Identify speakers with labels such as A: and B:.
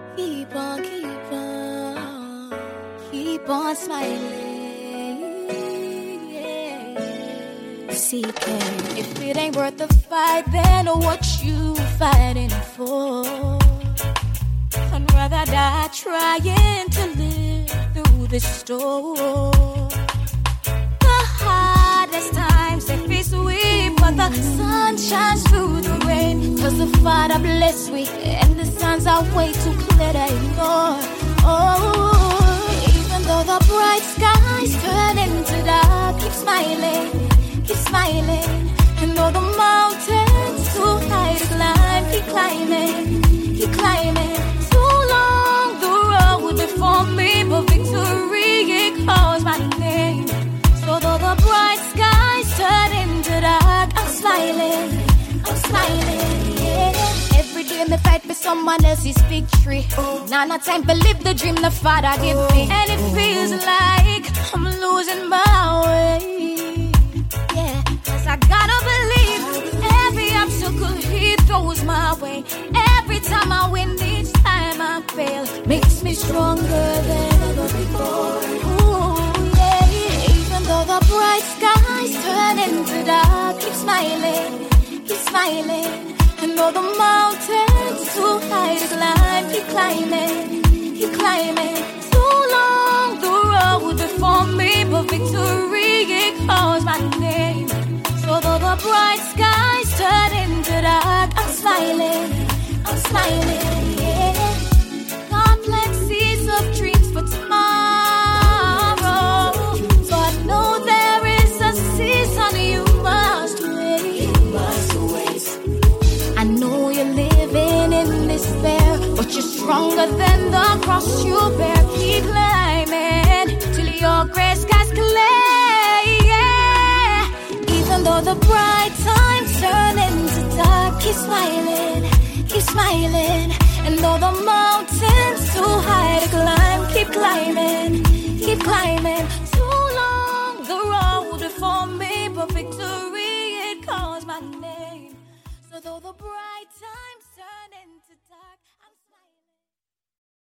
A: keep on smiling. CK. If it ain't worth the fight, then what you fighting for? I'd rather die trying to live through this storm. The hardest times they face we, but the sun shines through the rain. 'Cause the Father bless we, and the signs are way too clear to ignore. Oh, even though the bright skies turn into dark, keep smiling, keep smiling. And though the mountains too high to climb, keep climbing, keep climbing. Too long the road before me, but victory it calls my name. So though the bright skies turn into dark, I'm smiling, yeah. Every day me fight for someone else's victory. Now no time to live the dream the Father give me. And it feels like I'm losing my way. Yeah, 'cause I gotta believe every obstacle He throws my way. Every time I win, each time I fail, makes me stronger than ever before. Ooh, yeah. Even though the bright skies turn into dark, keep smiling, keep smiling. And though the mountains too high to climb, keep climbing, keep climbing. Too long the road before me, but victory it calls my name. So though the bright skies turn into dark, I'm smiling, yeah. God plant seeds of dreams for tomorrow. So I know there is a season you must wait. I know you're living in despair, but you're stronger than the cross you bear. Keep climbing till your gray skies clear, yeah. Even though the bright times turn into dark, keep smiling, keep smiling. And though the mountains too high to climb, keep climbing, keep climbing. Too long the road before me, but victory it calls my name. So though the bright times turn into dark,